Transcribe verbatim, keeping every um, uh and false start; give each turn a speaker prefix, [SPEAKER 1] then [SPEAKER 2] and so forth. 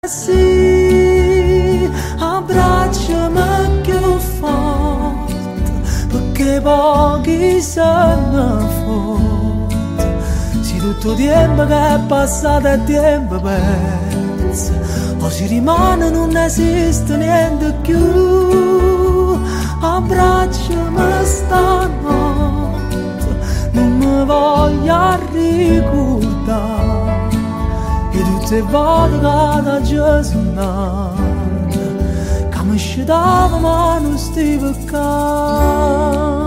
[SPEAKER 1] Sì, abbracciami più forte, perché pochi se ne fotte. Se tutto il tempo che è passato è tempo perso, o si rimane non esiste niente più. Abbracciami stanotte, non mi voglio ricordare e tutte le volte che da Gesù che mi scitava ma non stai peccando.